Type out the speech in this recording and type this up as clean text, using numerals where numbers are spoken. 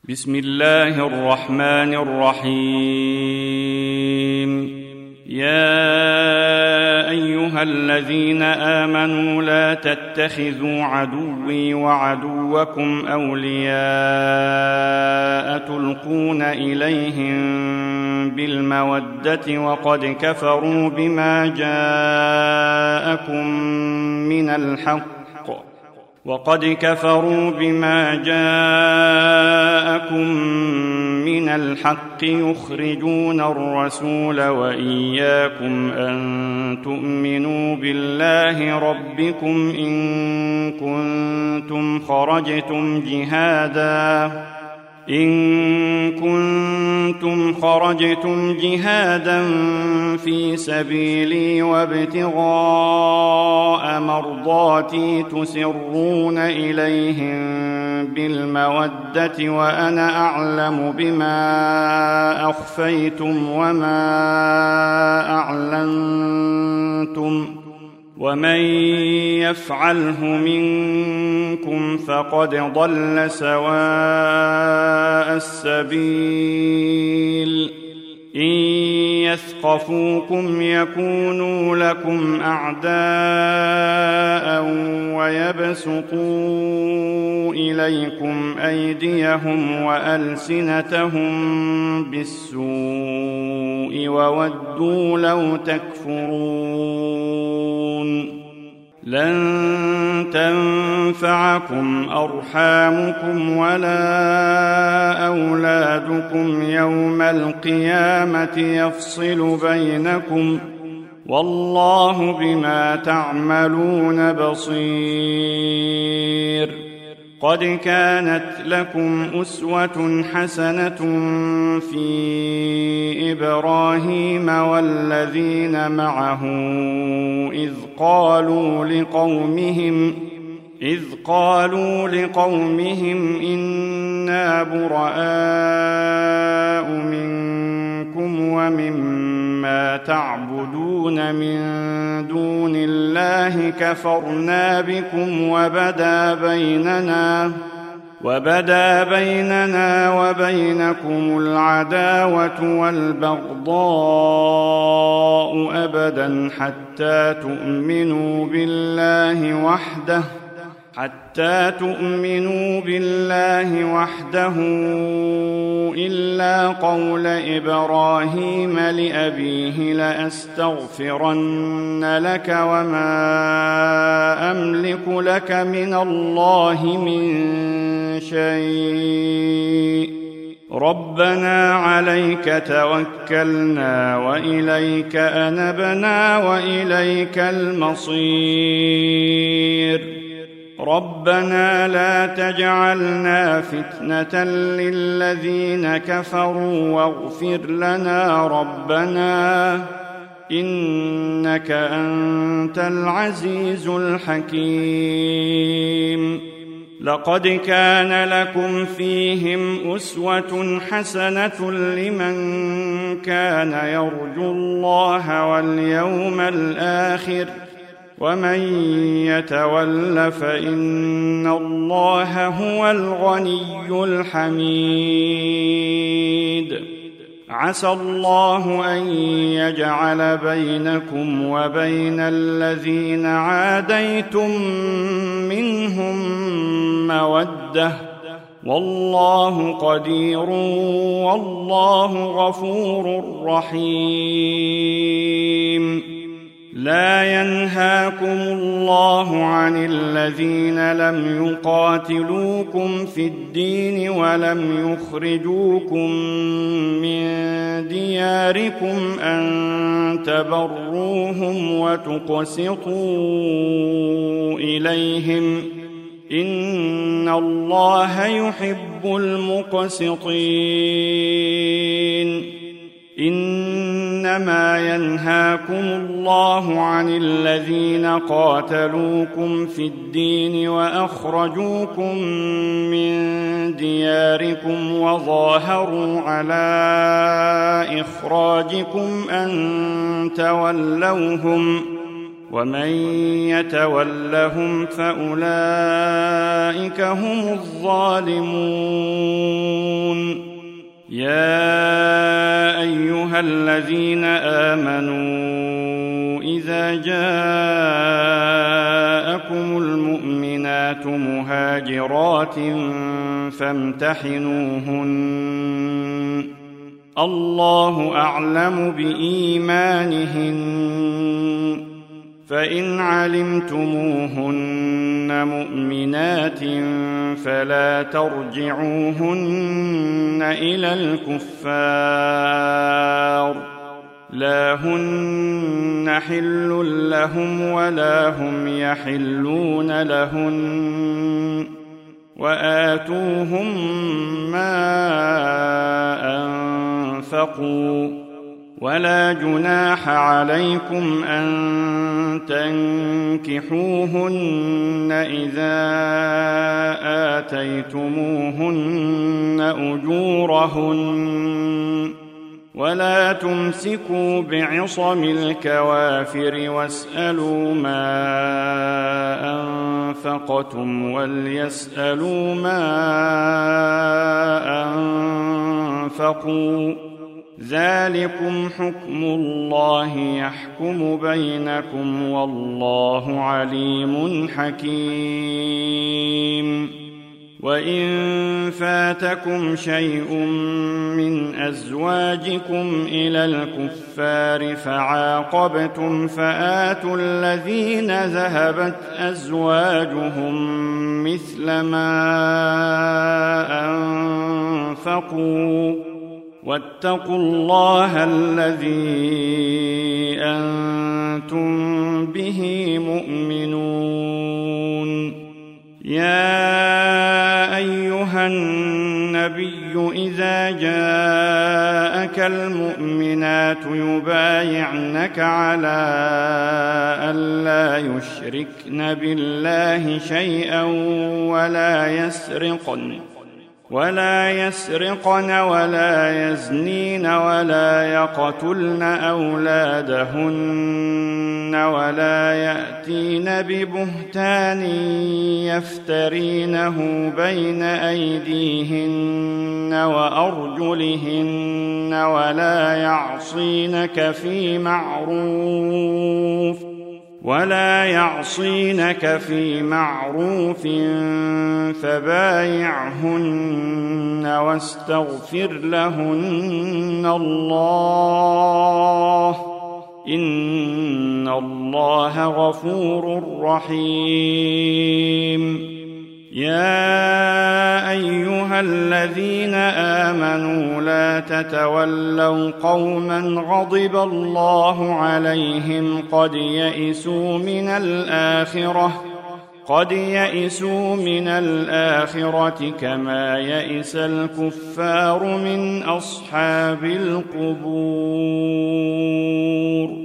بسم الله الرحمن الرحيم. يا أيها الذين آمنوا لا تتخذوا عدوي وعدوكم أولياء تلقون إليهم بالمودة وقد كفروا بما جاءكم من الحق يخرجون الرسول وإياكم أن تؤمنوا بالله ربكم إن كنتم خرجتم جهادا في سبيلي وابتغاء مرضاتي تسرون إليهم بالمودة وأنا أعلم بما أخفيتم وما أعلنتم ومن يفعله منكم فقد ضل سواء السبيل. إن يثقفوكم يكونوا لكم أعداء ويبسطوا إليكم أيديهم وألسنتهم بالسوء وودوا لو تكفرون. لن تنفعكم أرحامكم ولا أولادكم يوم القيامة يفصل بينكم والله بما تعملون بصير. قد كانت لكم أسوة حسنة في إبراهيم والذين معه إذ قالوا لقومهم إنا براء منكم ومما تعبدون من دون الله كفرنا بكم وبدا بيننا وبينكم العداوة والبغضاء أبدا حتى تؤمنوا بالله وحده إلا قول إبراهيم لأبيه لأستغفرن لك وما أملك لك من الله من شيء ربنا عليك توكلنا وإليك أنبنا وإليك المصير. ربنا لا تجعلنا فتنة للذين كفروا واغفر لنا ربنا إنك أنت العزيز الحكيم. لقد كان لكم فيهم أسوة حسنة لمن كان يرجو الله واليوم الآخر ومن يتول فإن الله هو الغني الحميد. عسى الله أن يجعل بينكم وبين الذين عاديتم منهم مودة والله قدير والله غفور رحيم. لا ينهاكم الله عن الذين لم يقاتلوكم في الدين ولم يخرجوكم من دياركم أن تبروهم وتقسطوا إليهم إن الله يحب المقسطين. إنما ينهاكم الله عن الذين قاتلوكم في الدين وأخرجوكم من دياركم وظاهروا على إخراجكم أن تولوهم ومن يتولهم فأولئك هم الظالمون. يا أيها الذين آمنوا إذا جاءكم المؤمنات مهاجرات فامتحنوهن الله أعلم بإيمانهن فإن علمتموهن مؤمنات فلا ترجعوهن إلى الكفار لا هن حل لهم ولا هم يحلون لهن وآتوهم ما أنفقوا ولا جناح عليكم أن تنكحوهن إذا آتيتموهن أجورهن ولا تمسكوا بعصم الكوافر واسألوا ما أنفقتم وليسألوا ما أنفقوا ذلكم حكم الله يحكم بينكم والله عليم حكيم وإن فاتكم شيء من أزواجكم إلى الكفار فعاقبتم فآتوا الذين ذهبت أزواجهم مثل ما أنفقوا واتقوا الله الذي أنتم به مؤمنون يا أيها النبي إذا جاءك المؤمنات يبايعنك على ألا يشركن بالله شيئا ولا يسرقن ولا يزنين ولا يقتلن أولادهن ولا يأتين ببهتان يفترينه بين أيديهن وأرجلهن ولا يعصينك في معروف فبايعهن واستغفر لهن الله إن الله غفور رحيم يا أيها الذين آمنوا لا تتولوا قوما غضب الله عليهم قد يئسوا من الآخرة كما يئس الكفار من أصحاب القبور